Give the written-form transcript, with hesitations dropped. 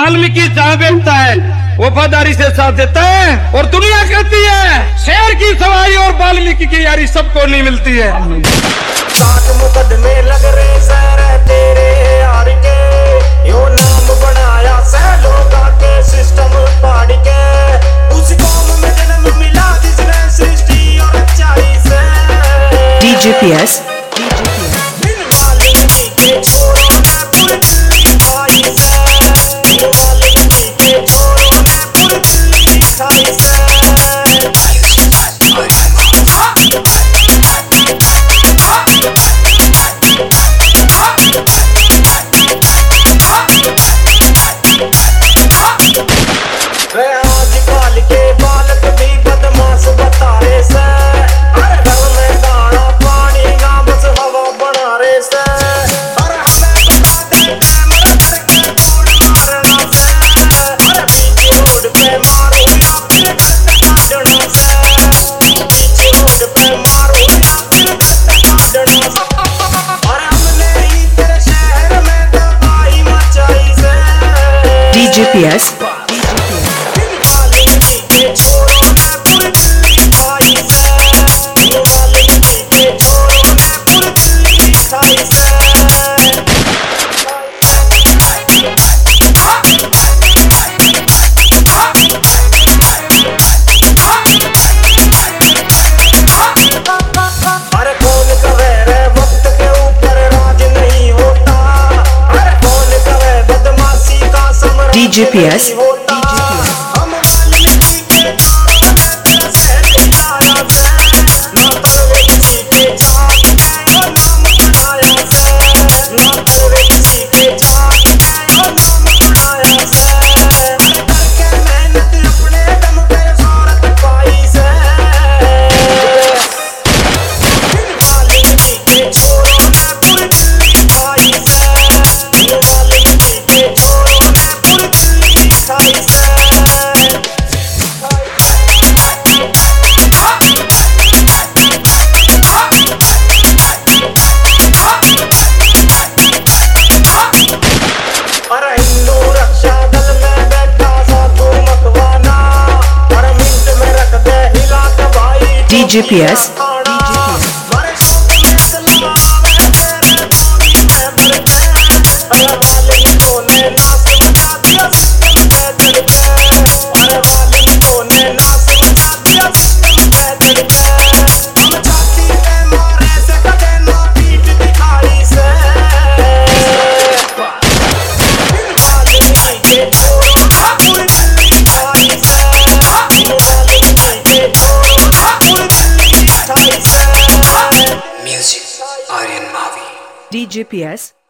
वाल्मीकि जहाँ बैठता है वफादारी से साथ देता है, और दुनिया कहती है शेर की सवारी और वाल्मीकि की यारी सबको नहीं मिलती है। 60 मुकदमे लग रहे सर तेरे यार के, यो नाम बनाया से लोगा के सिस्टम पाड़ के, उस कौम में जन्म मिला जिसने सृष्टि और अच्छाई से। DJ PS आजकल के बालक भी बदमाश बता रहे से, अरे घर में दाना पानी ना बस हवा बना रहे से, अरे हमें बता दे कैमरा करके कौन मारना से, अरे बीच रोड पे मारो या फिर काटना से, बीच रोड पे मारो या फिर काटना से, अरे हमने ही तेरे शहर में तबाही मचाई से। DJ PS DJ PS DJ PS DJ PS